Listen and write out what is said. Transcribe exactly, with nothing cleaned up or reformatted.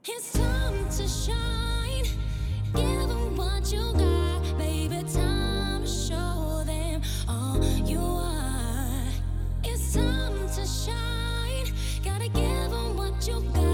It's time to shine. Give 'em what you got, baby. Time to show them all you are. It's time to shine. Gotta give 'em what you got.